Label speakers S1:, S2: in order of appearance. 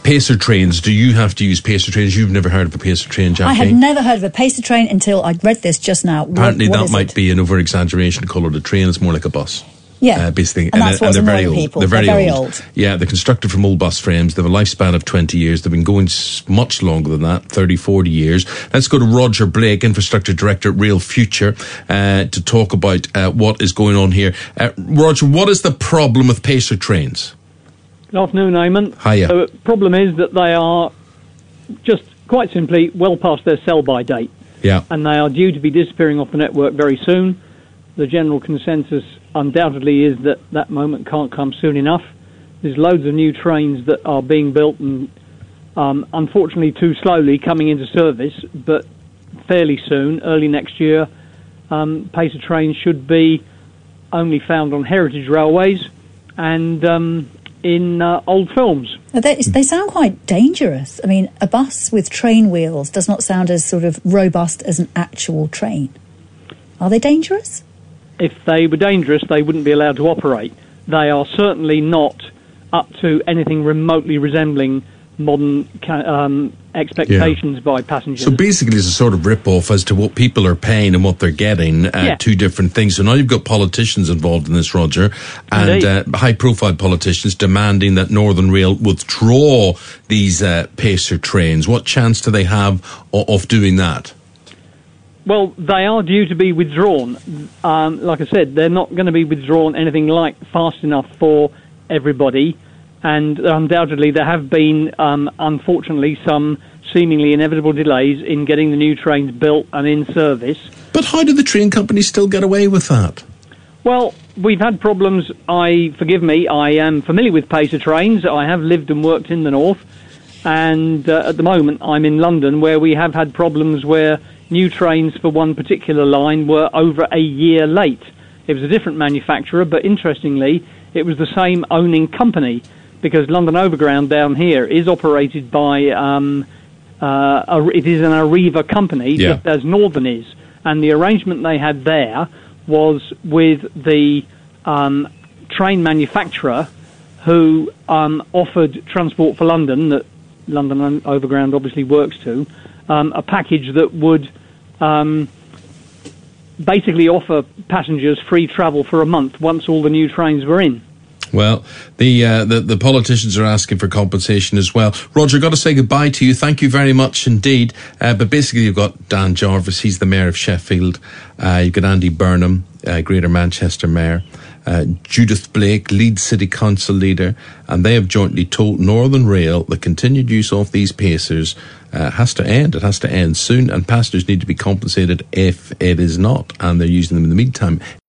S1: Pacer trains, do you have to use Pacer trains? You've never heard of a Pacer train, Jackie?
S2: I had never heard of a Pacer train until I read this just now.
S1: Apparently
S2: what
S1: that
S2: is
S1: might
S2: it?
S1: be an over-exaggeration to call it a train. It's more like a bus.
S2: Yeah,
S1: basically.
S2: and that's what's
S1: they're very
S2: annoying
S1: old.
S2: people.
S1: They're very
S2: old.
S1: Yeah, they're constructed from old bus frames. They have a lifespan of 20 years. They've been going much longer than that, 30, 40 years. Let's go to Roger Blake, Infrastructure Director at Real Future, to talk about what is going on here. Roger, what is the problem with Pacer trains?
S3: Good afternoon, Eamon.
S1: Hiya.
S3: The problem is that they are just quite simply well past their sell-by date.
S1: Yeah.
S3: And they are due to be disappearing off the network very soon. The general consensus undoubtedly is that that moment can't come soon enough. There's loads of new trains that are being built and unfortunately too slowly coming into service, but fairly soon, early next year, Pacer trains should be only found on heritage railways and in old films.
S2: They sound quite dangerous. I mean, a bus with train wheels does not sound as sort of robust as an actual train. Are they dangerous?
S3: If they were dangerous, they wouldn't be allowed to operate. They are certainly not up to anything remotely resembling modern expectations by passengers.
S1: So basically it's a sort of rip-off as to what people are paying and what they're getting, two different things. So now you've got politicians involved in this, Roger, and high-profile politicians demanding that Northern Rail withdraw these Pacer trains. What chance do they have of doing that?
S3: Well, they are due to be withdrawn. Like I said, they're not going to be withdrawn anything like fast enough for everybody. And undoubtedly there have been, unfortunately, some seemingly inevitable delays in getting the new trains built and in service.
S1: But how do the train companies still get away with that?
S3: Well, we've had problems. Forgive me, I am familiar with Pacer trains. I have lived and worked in the north. And at the moment I'm in London, where we have had problems where new trains for one particular line were over a year late. It was a different manufacturer, but interestingly, it was the same owning company, because London Overground down here is operated by, it is an Arriva company, just as Northern is. And the arrangement they had there was with the train manufacturer who offered Transport for London, that London Overground obviously works to, a package that would basically offer passengers free travel for a month once all the new trains were in.
S1: Well, the politicians are asking for compensation as well. Roger, got to say goodbye to you. Thank you very much indeed. But basically, you've got Dan Jarvis, he's the Mayor of Sheffield. You've got Andy Burnham, Greater Manchester Mayor. Judith Blake, Leeds City Council leader, and they have jointly told Northern Rail the continued use of these Pacers has to end. It has to end soon, and passengers need to be compensated if it is not, and they're using them in the meantime.